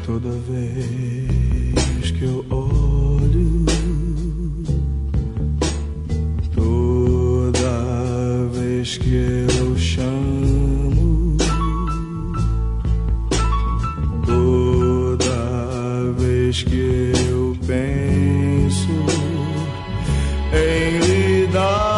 Toda vez que eu olho, toda vez que eu chamo, toda vez que eu penso em lhe dar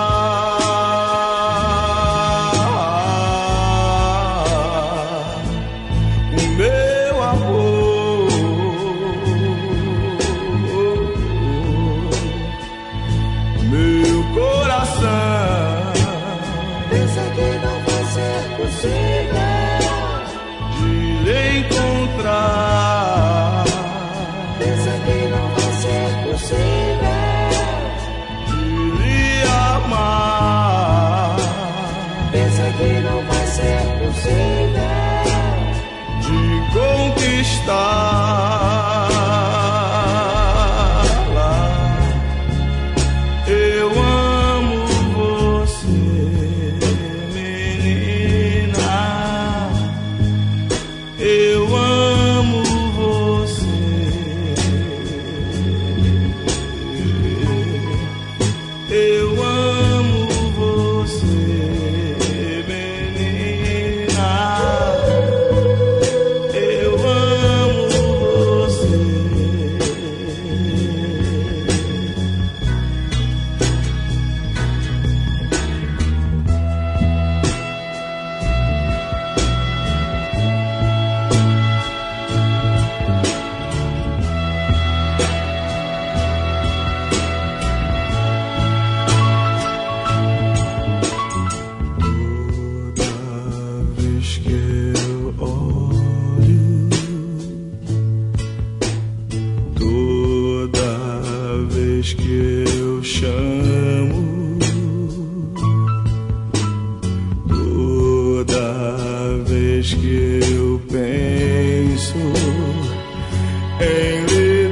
eu amo você, menina. Eu amo você. Eu amo você, menina. Eu amo você. Que eu chamo, toda vez que eu penso em lhe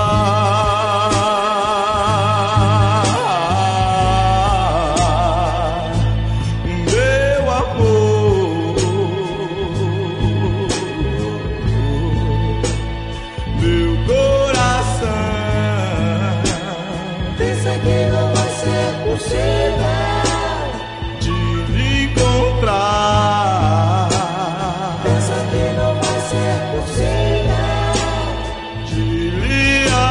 dar meu amor, meu coração. Pensa que não vai ser possível de lhe encontrar. Pensa que não vai ser possível de lhe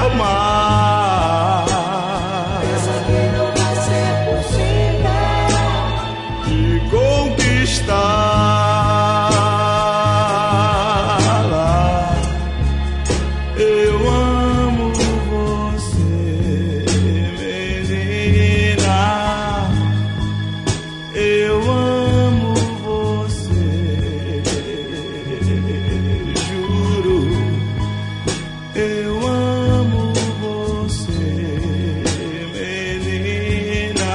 amar. Pensa que não vai ser possível de conquistá-la. Eu amo você, eu amo você, juro. Eu amo você, menina.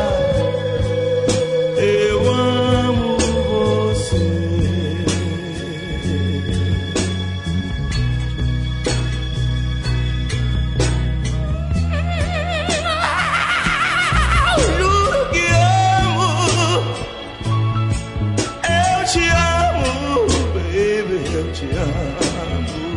Eu amo você. Eu te amo, baby, eu te amo.